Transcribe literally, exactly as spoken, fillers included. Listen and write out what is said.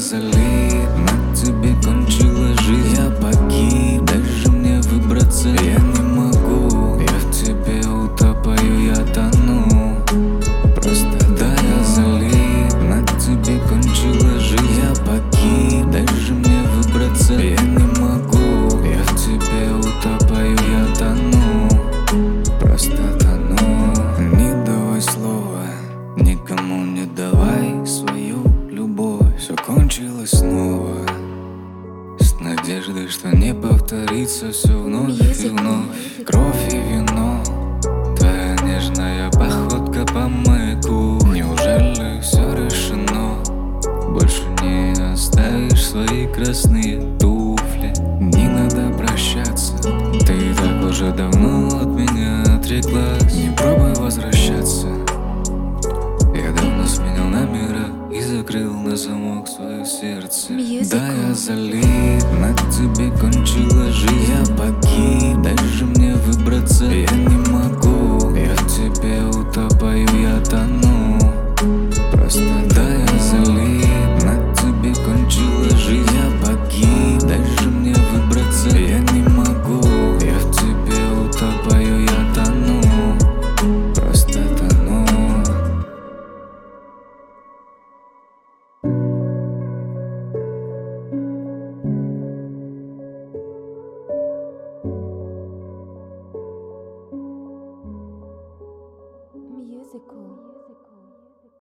залип, на тебе кончила жизнь. Я погиб, даже мне выбраться я не могу. Я в тебе утопаю, я тону. Просто да, я залип, на тебе кончила жизнь. Я погиб, даже мне выбраться я не могу. Я в тебе утопаю, я тону. Просто тону. Не давай слова, никому не давай свою любовь. Все кончилось снова, с надеждой, что не повторится все вновь и вновь. Кровь и вино, твоя нежная походка по маяку. Неужели все решено? Больше не оставишь свои красные туфли. Не надо прощаться, ты так уже давно от меня отреклась. Не пробуй возвращаться, я давно сменил номера и закрыл на замок свое сердце. Да, я залип, на тебе кончила жизнь. Я погиб,